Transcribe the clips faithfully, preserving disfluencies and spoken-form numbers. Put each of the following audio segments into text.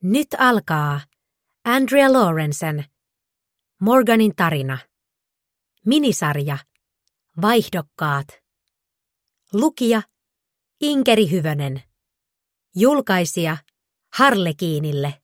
Nyt alkaa Andrea Lawrencen Morganin tarina. Minisarja Vaihdokkaat. Lukija Inkeri Hyvönen. Julkaisija Harlekiinille.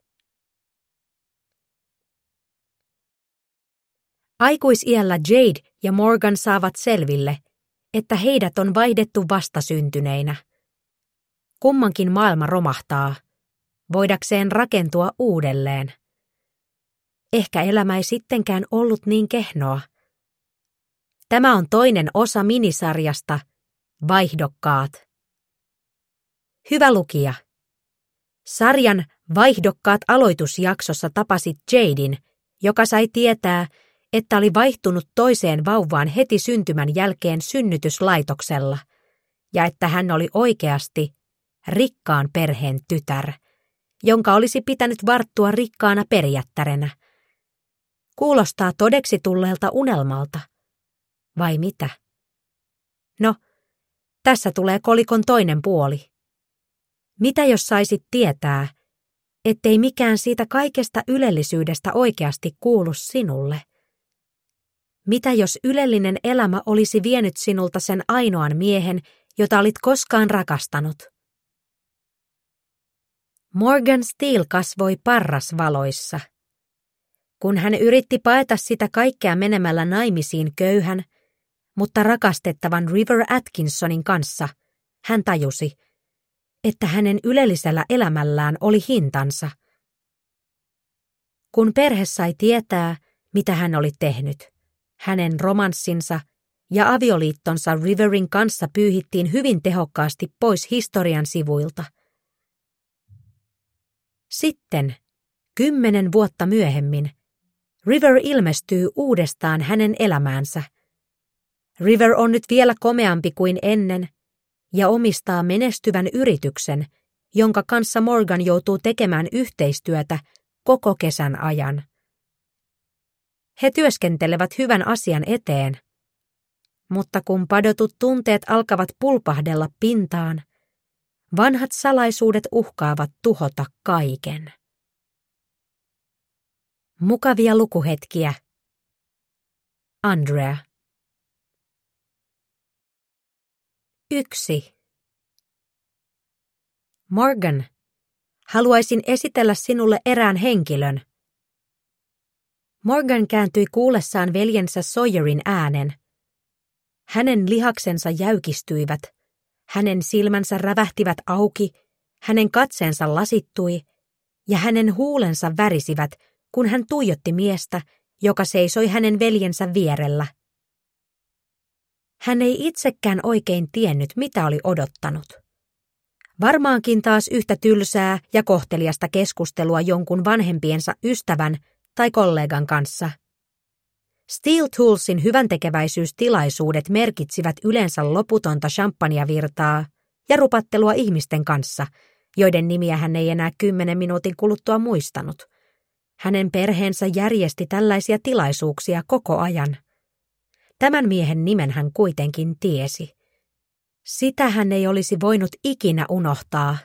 Aikuisiällä Jade ja Morgan saavat selville, että heidät on vaihdettu vastasyntyneinä. Kummankin maailma romahtaa, voidakseen rakentua uudelleen. Ehkä elämä ei sittenkään ollut niin kehnoa. Tämä on toinen osa minisarjasta Vaihdokkaat. Hyvä lukija. Sarjan Vaihdokkaat aloitusjaksossa tapasit Jaden, joka sai tietää, että oli vaihtunut toiseen vauvaan heti syntymän jälkeen synnytyslaitoksella, ja että hän oli oikeasti rikkaan perheen tytär, jonka olisi pitänyt varttua rikkaana perijättärenä. Kuulostaa todeksi tulleelta unelmalta. Vai mitä? No, tässä tulee kolikon toinen puoli. Mitä jos saisit tietää, ettei mikään siitä kaikesta ylellisyydestä oikeasti kuulu sinulle? Mitä jos ylellinen elämä olisi vienyt sinulta sen ainoan miehen, jota olit koskaan rakastanut? Morgan Steele kasvoi parrasvaloissa. Kun hän yritti paeta sitä kaikkea menemällä naimisiin köyhän, mutta rakastettavan River Atkinsonin kanssa, hän tajusi, että hänen ylellisellä elämällään oli hintansa. Kun perhe sai tietää, mitä hän oli tehnyt, hänen romanssinsa ja avioliittonsa Riverin kanssa pyyhittiin hyvin tehokkaasti pois historian sivuilta. Sitten, kymmenen vuotta myöhemmin, River ilmestyy uudestaan hänen elämäänsä. River on nyt vielä komeampi kuin ennen ja omistaa menestyvän yrityksen, jonka kanssa Morgan joutuu tekemään yhteistyötä koko kesän ajan. He työskentelevät hyvän asian eteen, mutta kun padotut tunteet alkavat pulpahdella pintaan, vanhat salaisuudet uhkaavat tuhota kaiken. Mukavia lukuhetkiä. Andrea. Yksi. Morgan, haluaisin esitellä sinulle erään henkilön. Morgan kääntyi kuullessaan veljensä Sawyerin äänen. Hänen lihaksensa jäykistyivät, hänen silmänsä rävähtivät auki, hänen katseensa lasittui ja hänen huulensa värisivät, kun hän tuijotti miestä, joka seisoi hänen veljensä vierellä. Hän ei itsekään oikein tiennyt, mitä oli odottanut. Varmaankin taas yhtä tylsää ja kohteliasta keskustelua jonkun vanhempiensa ystävän tai kollegan kanssa. Steel Toolsin hyväntekeväisyystilaisuudet merkitsivät yleensä loputonta champagnevirtaa ja rupattelua ihmisten kanssa, joiden nimiä hän ei enää kymmenen minuutin kuluttua muistanut. Hänen perheensä järjesti tällaisia tilaisuuksia koko ajan. Tämän miehen nimen hän kuitenkin tiesi. Sitä hän ei olisi voinut ikinä unohtaa.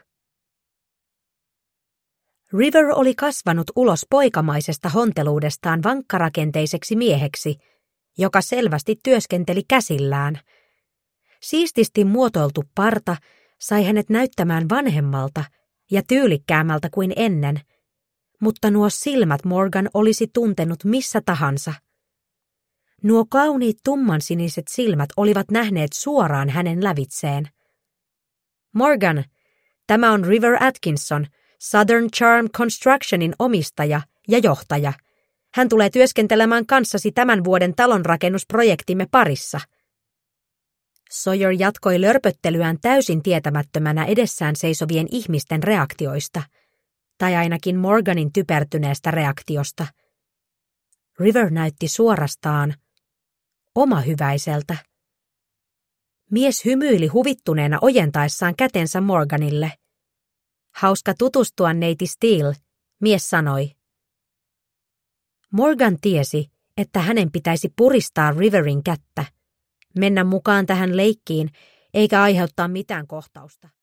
River oli kasvanut ulos poikamaisesta honteluudestaan vankkarakenteiseksi mieheksi, joka selvästi työskenteli käsillään. Siististi muotoiltu parta sai hänet näyttämään vanhemmalta ja tyylikkäämältä kuin ennen, mutta nuo silmät Morgan olisi tuntenut missä tahansa. Nuo kauniit tummansiniset silmät olivat nähneet suoraan hänen lävitseen. Morgan, tämä on River Atkinson, Southern Charm Constructionin omistaja ja johtaja. Hän tulee työskentelemään kanssasi tämän vuoden talonrakennusprojektimme parissa. Sawyer jatkoi lörpöttelyään täysin tietämättömänä edessään seisovien ihmisten reaktioista, tai ainakin Morganin typertyneestä reaktiosta. River näytti suorastaan omahyväiseltä. Mies hymyili huvittuneena ojentaessaan kätensä Morganille. Hauska tutustua, neiti Steele, mies sanoi. Morgan tiesi, että hänen pitäisi puristaa Riverin kättä, mennä mukaan tähän leikkiin eikä aiheuttaa mitään kohtausta.